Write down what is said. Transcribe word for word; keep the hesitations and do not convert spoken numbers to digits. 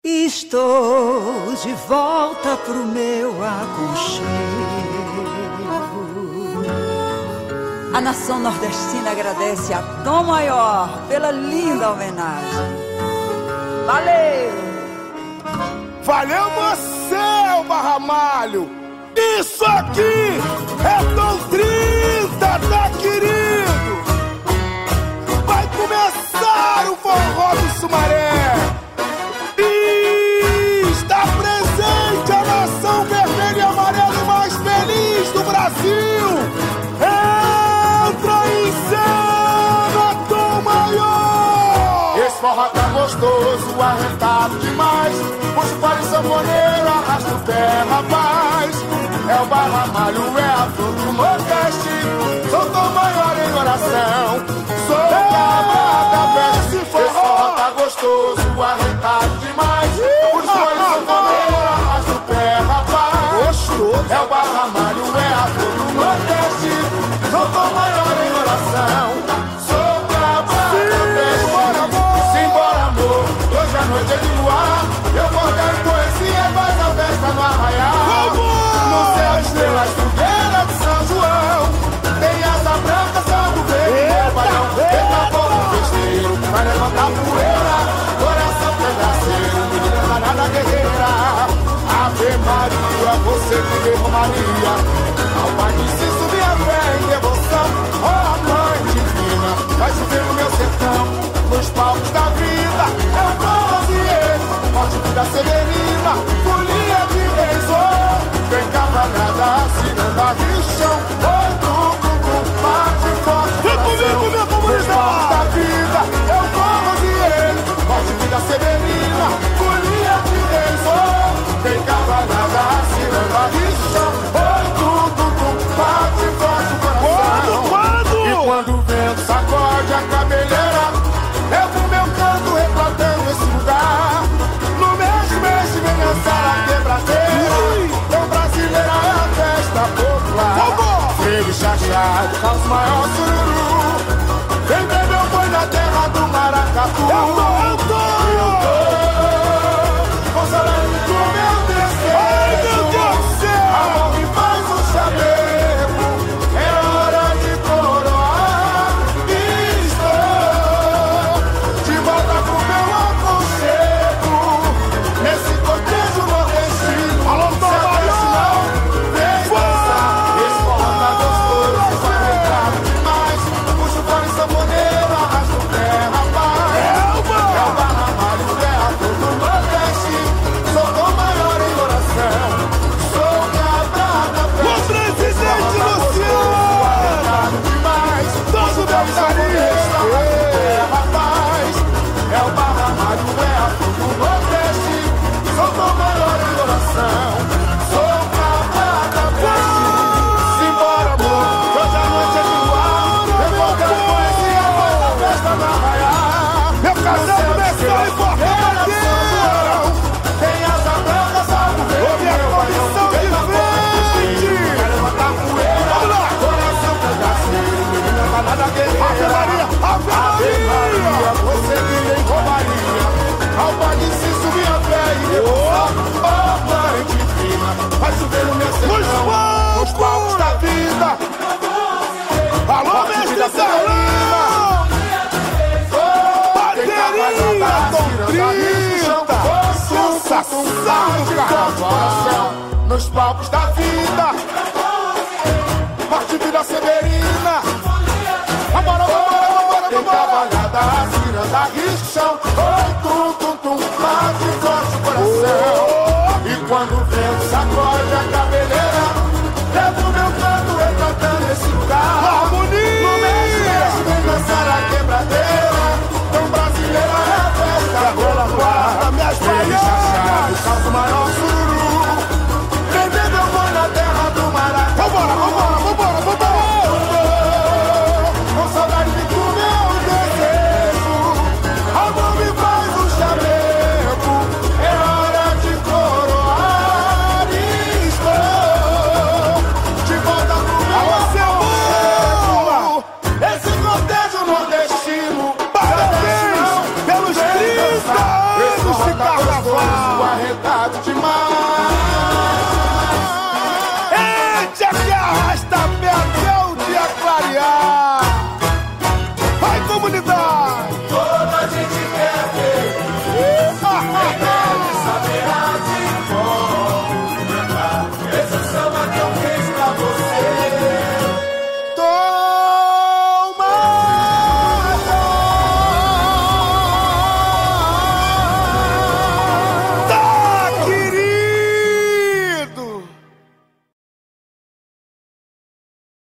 Estou de volta pro meu aconchego. A nação nordestina agradece a Tom Maior pela linda homenagem. Valeu! Valeu você, Barra Malho! Isso aqui é Tom trinta, tá, querido? Vai começar o forró do Sumaré! E está presente a nação vermelha e amarela mais feliz do Brasil! Entra em cena, Tom Maior! Esse forró tá gostoso, arretado demais. Puxa para o sanfoneiro, arrasta o pé, rapaz. É o Barra Malho, é a flor do Nordeste. Sou Tom Maior em oração. Sou cabra da peste. Esse forró tá gostoso, arretado demais. Puxa para o sanfoneiro, arrasta o pé, rapaz. Gostoso. É o Barra Malho, é a flor do Nordeste. Sou Tom Maior em oração. Sou cabra da peste. Simbora, amor. Hoje a noite é de luar. Eu vou dar poesia e faz a festa no arraial. No céu, estrelas, fogueira de São João. Tem asa branca, sangue verde, meu balão. Eita, povo festeiro, vai levantar poeira. Coração pedaceiro, menina danada guerreira. Ave Maria, você que deu Maria. Ao Pai de Ciso, minha fé e devoção. Ó Mãe divina, vai chover no meu sertão. Nos palcos da vida, eu vou rosier. Morte vida severina, folia de reis, oh. Vem cavalhada, ciranda de chão. Oi, tum, tum, tum, bate forte. Vem comigo, minha comunidade! Nos palcos da vida, eu vou rosier. Morte vida severina, folia de reis, oh. Vem cavalhada, ciranda de chão. Oi, tum, tum, tum, bate forte o coração. Quando, quando? E quando o vento sacode a cabeleira, eu com meu canto retratando esse lugar. No mês, mês, vem dançar a quebradeira. Então brasileira é a festa popular. Freio chachado, caos maior sururu. Vem beber o boi na terra do maracatu. Eu tô, eu tô! Eu tô consolando o meu desejo. Ai, meu Deus do céu! Amor me faz um chamego. É hora de coroar. Estou de volta pro meu aconchego. Nesse cortejo nordestino. Alô, Tom Maior! Vem dançar. Esse forró tá gostoso, vai entrar demais. Puxa o fone sanfoneiro, arrasta o pé, rapaz. É o É o Barra Malho, é a flor do Nordeste. Sou Tom Maior em oração. Sou cabra da O peste. presidente Luciano! Arretado demais. Todo Puxa o fone sanfoneiro, arrasta o pé, rapaz. É o Barra Malho, é a flor do Nordeste. Sou Tom Maior em oração. Sou cabra da peste. Simbora, amor, hoje a noite é de luar. Eu vou dar poesia, faz a festa na arraial. Meu casal começou e forró! Tem asa branca, salvo verde. Ô, minha comissão de frente! Vai levantar poeira. Vamos lá! Coração pedaceiro, menina danada Ave guerreira. Maria! Ave Ave Maria, Maria! você que nem Romaria. Ao Pai de Ciso, minha fé e devoção. Ó Mãe divina, vai chover no meu sertão. Nos palcos! Nos palcos da vida. Alô, Morte, mestre vida Carlão! Bateria, Tom trinta! Sensação do carnaval! Nos palcos da vida. Morte, vida severina.